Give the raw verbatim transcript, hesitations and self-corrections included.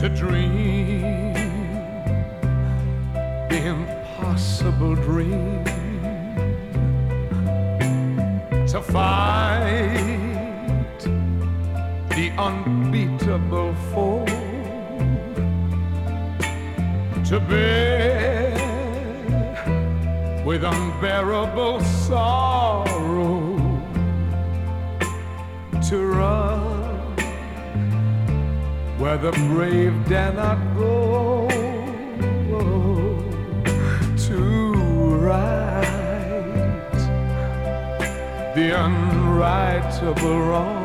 to dream the impossible dream, to fight the unbeatable foe, to bear with unbearable sorrow, to run where the brave dare not go, to right the unrightable wrong,